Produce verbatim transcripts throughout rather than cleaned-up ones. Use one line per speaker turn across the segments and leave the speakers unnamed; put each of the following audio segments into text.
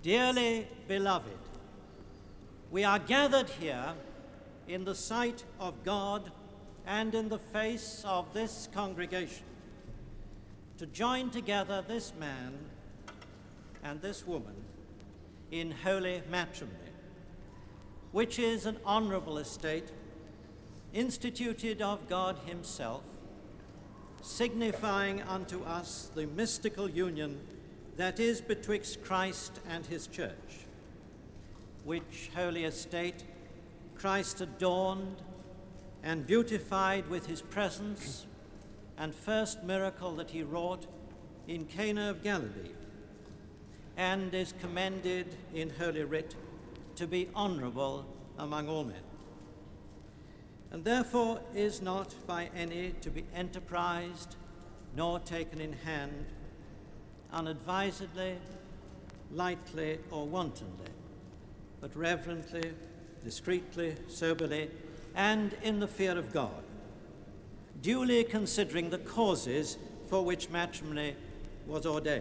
Dearly beloved, we are gathered here in the sight of God and in the face of this congregation to join together this man and this woman in holy matrimony, which is an honorable estate instituted of God himself, signifying unto us the mystical union that is betwixt Christ and his church, which holy estate Christ adorned and beautified with his presence and first miracle that he wrought in Cana of Galilee, and is commended in Holy Writ to be honorable among all men, and therefore is not by any to be enterprised nor taken in hand unadvisedly, lightly, or wantonly, but reverently, discreetly, soberly, and in the fear of God, duly considering the causes for which matrimony was ordained.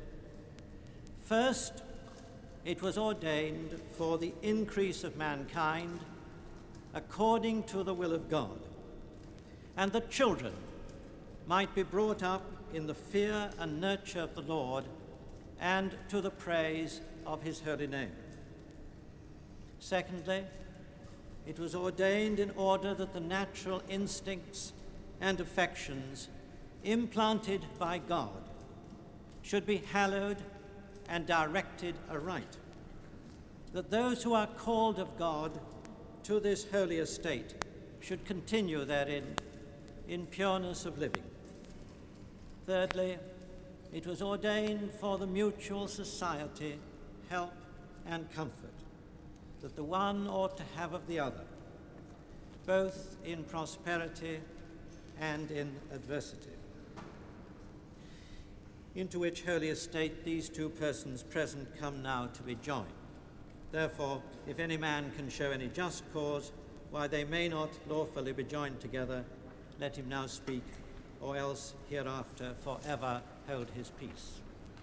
First, it was ordained for the increase of mankind according to the will of God, and that children might be brought up in the fear and nurture of the Lord and to the praise of his holy name. Secondly, it was ordained in order that the natural instincts and affections implanted by God should be hallowed and directed aright, that those who are called of God to this holy estate should continue therein in pureness of living. Thirdly, it was ordained for the mutual society, help, and comfort that the one ought to have of the other, both in prosperity and in adversity, into which holy estate these two persons present come now to be joined. Therefore, if any man can show any just cause why they may not lawfully be joined together, let him now speak, or else hereafter forever hold his peace.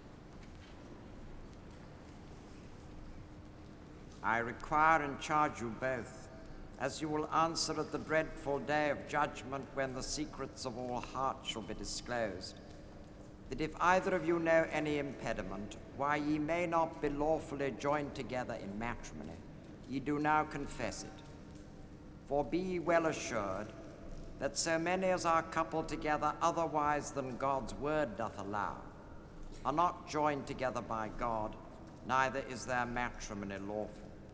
I require and charge you both, as you will answer at the dreadful day of judgment when the secrets of all hearts shall be disclosed, that if either of you know any impediment why ye may not be lawfully joined together in matrimony, ye do now confess it. For be ye well assured that so many as are coupled together otherwise than God's word doth allow are not joined together by God, neither is their matrimony lawful.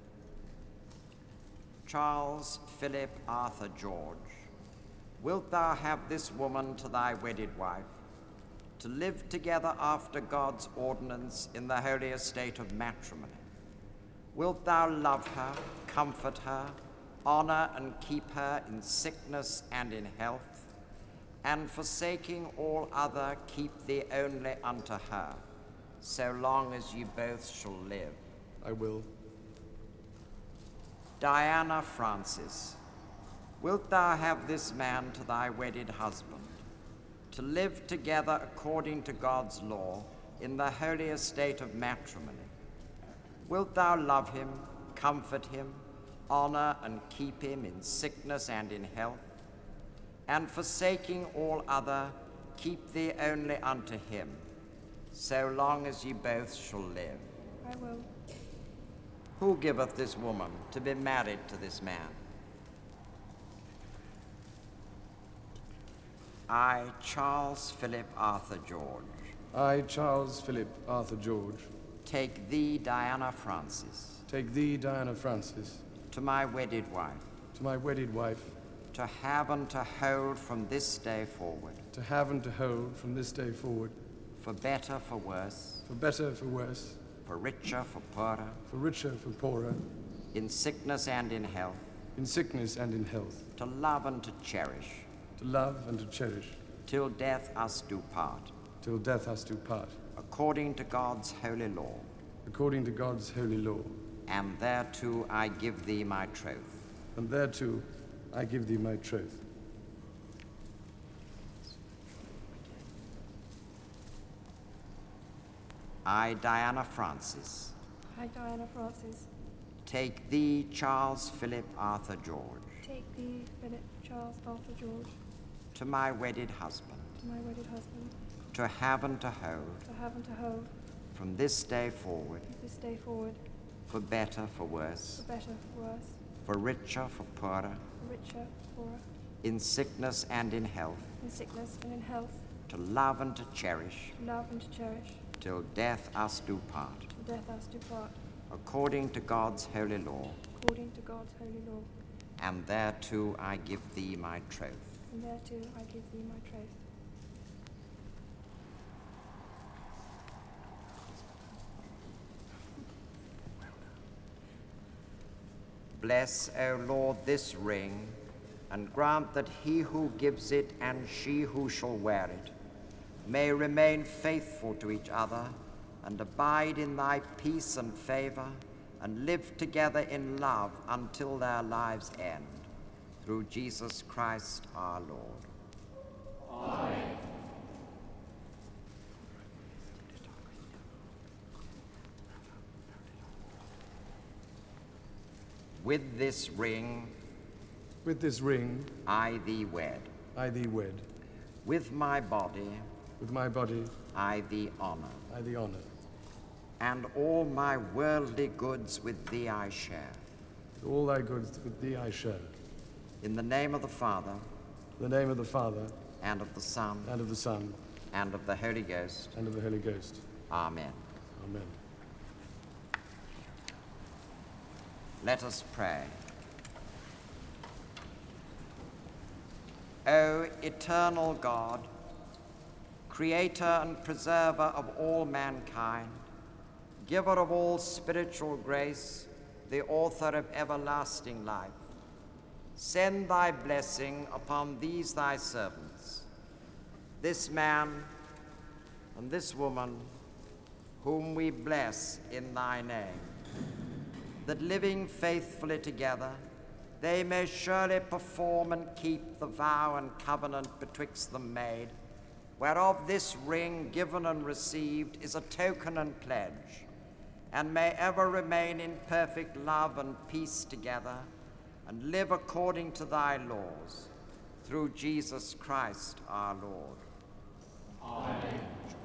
Charles Philip Arthur George, wilt thou have this woman to thy wedded wife, to live together after God's ordinance in the holy estate of matrimony? Wilt thou love her, comfort her, honor and keep her in sickness and in health, and forsaking all other keep thee only unto her, so long as ye both shall live?
I will.
Diana Francis, wilt thou have this man to thy wedded husband, to live together according to God's law in the holy estate of matrimony? Wilt thou love him, comfort him, honor and keep him in sickness and in health, and forsaking all other, keep thee only unto him, so long as ye both shall live?
I will.
Who giveth this woman to be married to this man? I, Charles Philip Arthur George.
I, Charles Philip Arthur George.
Take thee, Diana Francis.
Take thee, Diana Francis.
To my wedded wife.
To my wedded wife.
To have and to hold from this day forward.
To have and to hold from this day forward.
For better, for worse.
For better, for worse.
For richer, for poorer.
For richer, for poorer.
In sickness and in health.
In sickness and in health.
To love and to cherish.
To love and to cherish.
Till death us do part.
Till death us do part.
According to God's holy law.
According to God's holy law.
And thereto I give thee my troth.
And thereto I give thee my troth.
I, Diana Francis,
I, Diana Francis,
take thee, Charles Philip Arthur George,
take thee, Philip Charles Arthur George,
to my wedded husband,
to my wedded husband,
to have and to hold,
to have and to hold,
from this day forward,
this day forward,
for better, for worse,
for better, for worse,
for richer, for poorer,
for richer, for poorer,
in sickness and in health,
in sickness and in health,
to love and to cherish,
to love and to cherish,
till death us do part,
till death us do part,
according to God's holy law,
according to God's holy law.
and thereto I give thee my troth.
And thereto I give thee my troth.
Bless, O Lord, this ring, and grant that he who gives it and she who shall wear it may remain faithful to each other and abide in thy peace and favor and live together in love until their lives end. Through Jesus Christ our Lord.
Amen.
With this ring
With this ring,
I thee wed.
I thee wed.
With my body
With my body,
I thee honor.
I thee honor.
And all my worldly goods with thee I share.
With all thy goods with thee I share.
In the name of the Father,
In the name of the Father,
and of the Son,
and of the Son,
and of the Holy Ghost.
and of the Holy Ghost.
Amen.
Amen.
Let us pray. O eternal God, creator and preserver of all mankind, giver of all spiritual grace, the author of everlasting life, send thy blessing upon these thy servants, this man and this woman, whom we bless in thy name, that living faithfully together, they may surely perform and keep the vow and covenant betwixt them made, whereof this ring given and received is a token and pledge, and may ever remain in perfect love and peace together, and live according to thy laws, through Jesus Christ our Lord.
Amen.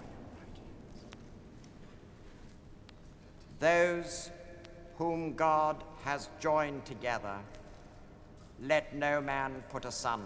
Those whom God has joined together, let no man put asunder.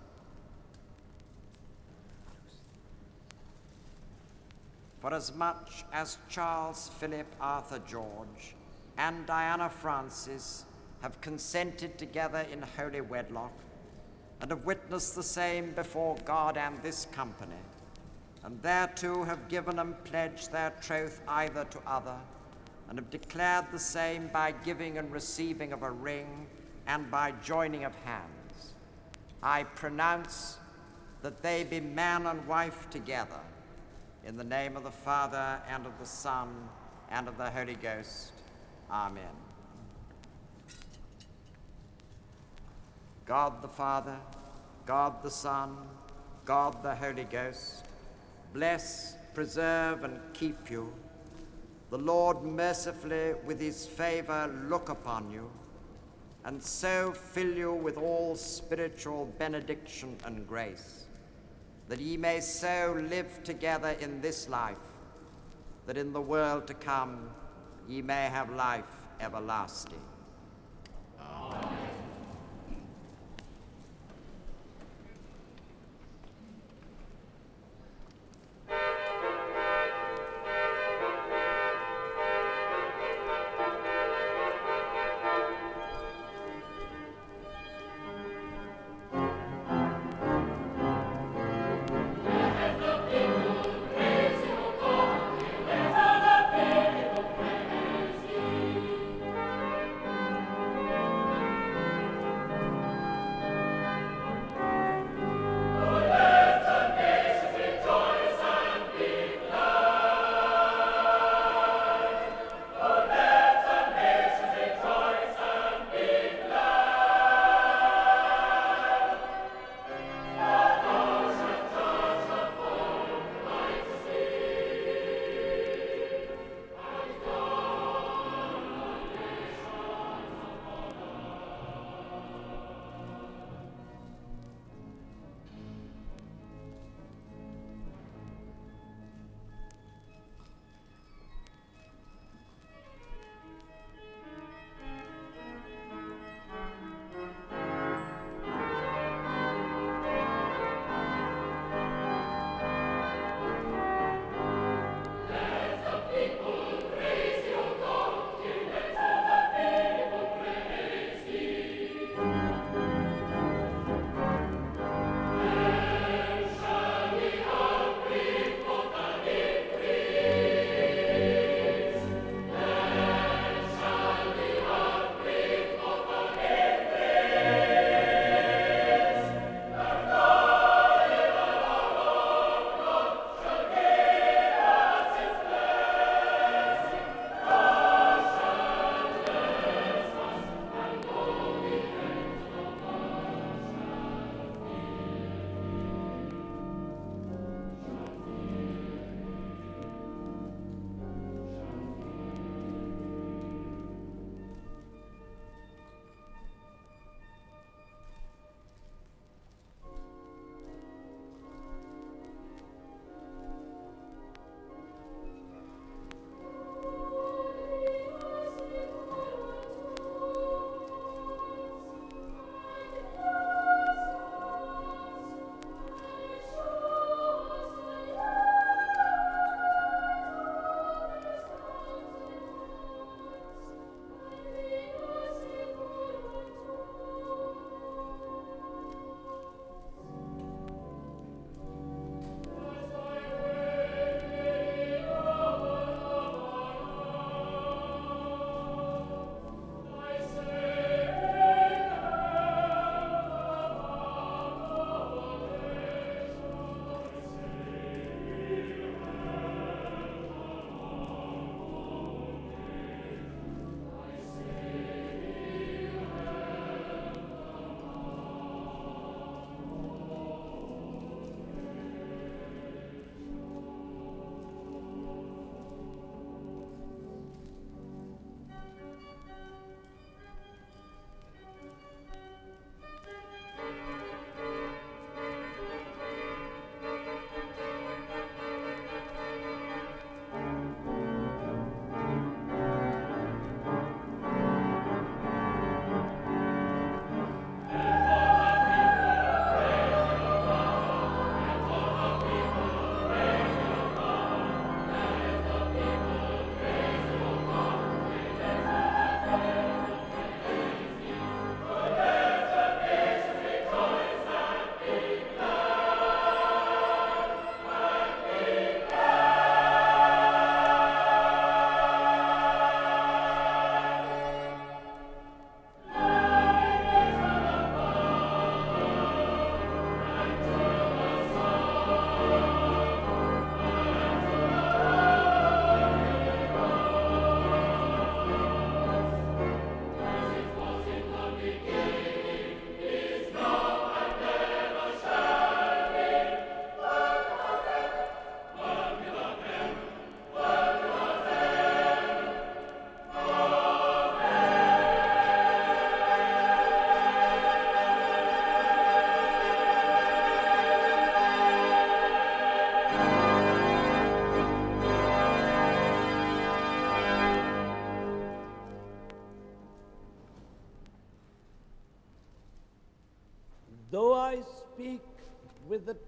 For as much as Charles Philip Arthur George and Diana Francis have consented together in holy wedlock, and have witnessed the same before God and this company, and thereto have given and pledged their troth either to other, and have declared the same by giving and receiving of a ring and by joining of hands, I pronounce that they be man and wife together, in the name of the Father, and of the Son, and of the Holy Ghost. Amen. God the Father, God the Son, God the Holy Ghost, bless, preserve, and keep you. The Lord mercifully with his favor look upon you, and so fill you with all spiritual benediction and grace, that ye may so live together in this life, that in the world to come ye may have life everlasting.
Amen.
Amen.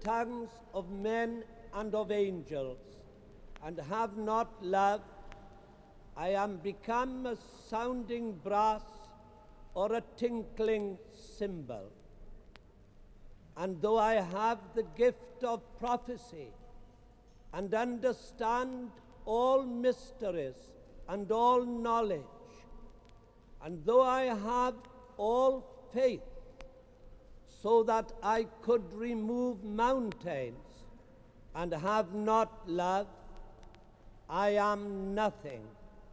tongues of men and of angels, and have not love, I am become a sounding brass or a tinkling cymbal. And though I have the gift of prophecy, and understand all mysteries and all knowledge, and though I have all faith, so that I could remove mountains, and have not love, I am nothing.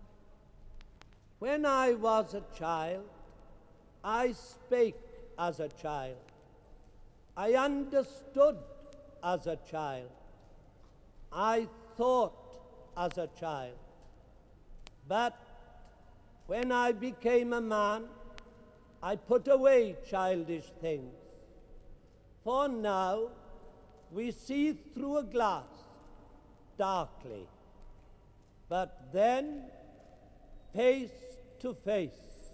When I was a child, I spake as a child. I understood as a child. I thought as a child. But when I became a man, I put away childish things. For now we see through a glass darkly, but then face to face.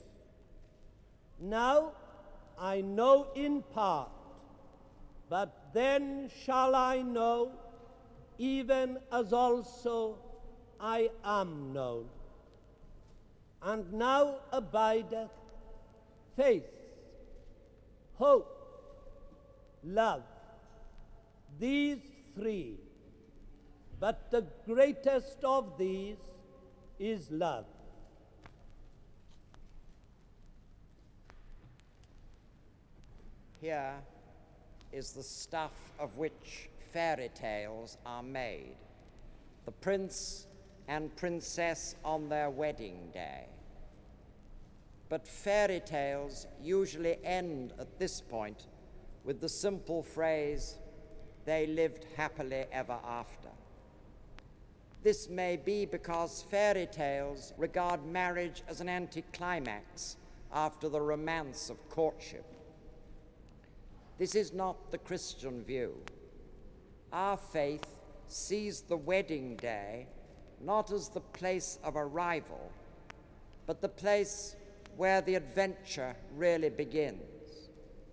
Now I know in part, but then shall I know, even as also I am known. And now abideth faith, hope, love, these three, but the greatest of these is love.
Here is the stuff of which fairy tales are made. The prince and princess on their wedding day. But fairy tales usually end at this point with the simple phrase, "They lived happily ever after." This may be because fairy tales regard marriage as an anticlimax after the romance of courtship. This is not the Christian view. Our faith sees the wedding day not as the place of arrival, but the place where the adventure really begins.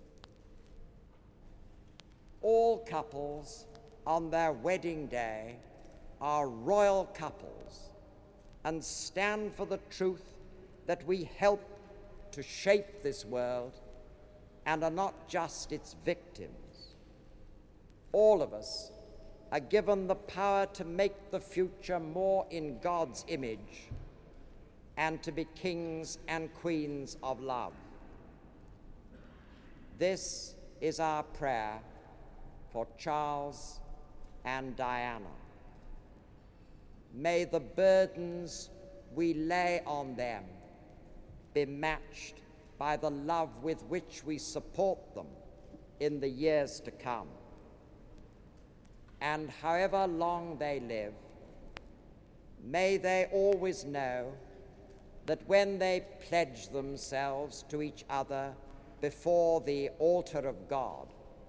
All couples on their wedding day are royal couples and stand for the truth that we help to shape this world and are not just its victims. All of us are given the power to make the future more in God's image and to be kings and queens of love. This is our prayer for Charles and Diana. May the burdens we lay on them be matched by the love with which we support them in the years to come. And however long they live, may they always know that when they pledge themselves to each other before the altar of God,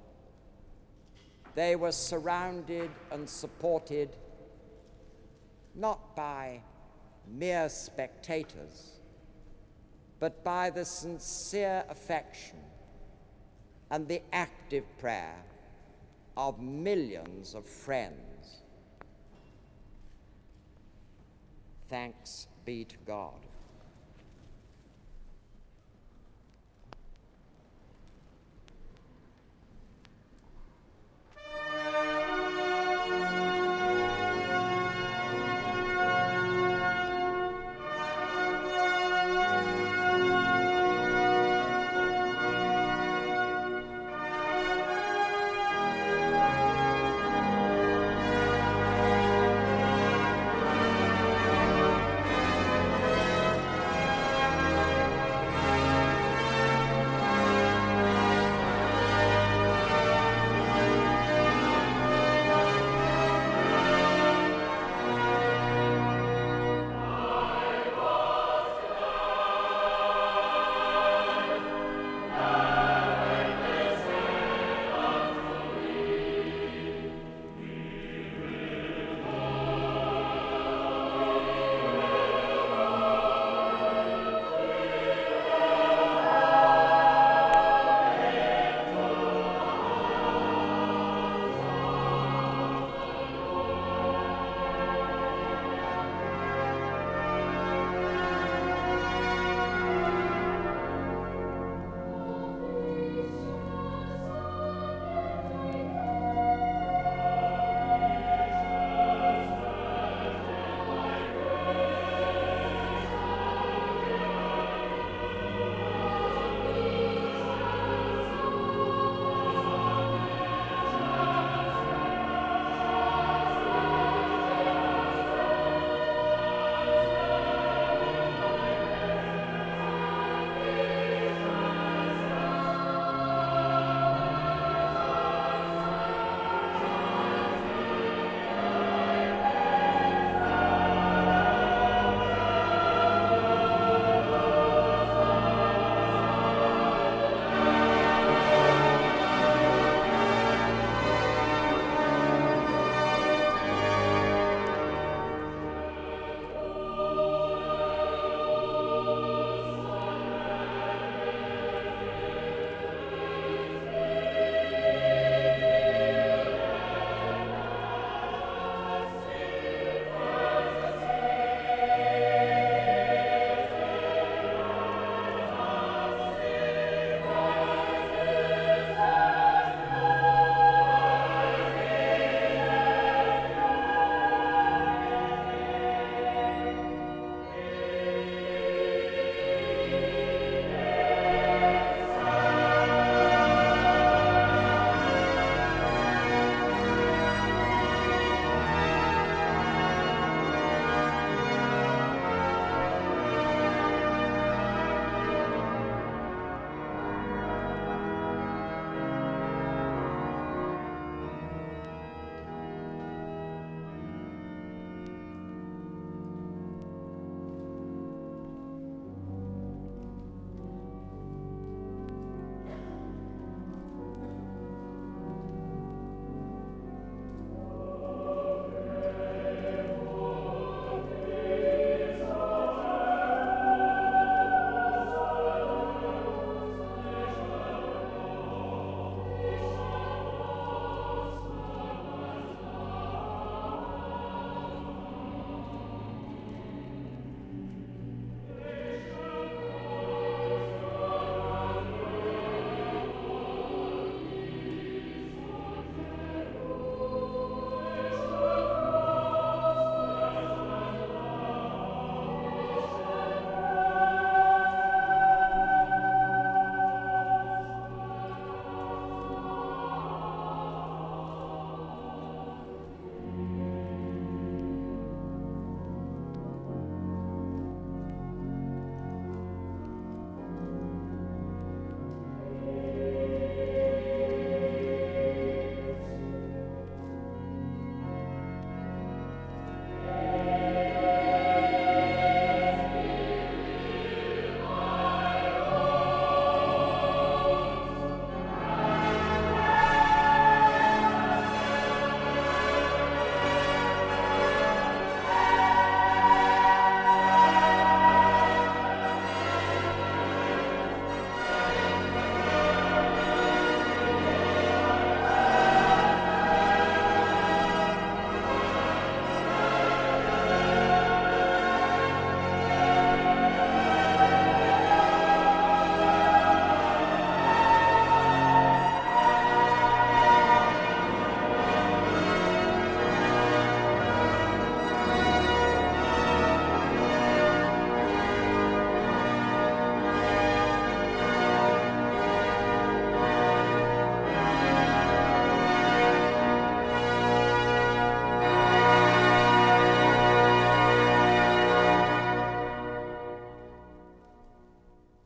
they were surrounded and supported not by mere spectators, but by the sincere affection and the active prayer of millions of friends. Thanks be to God.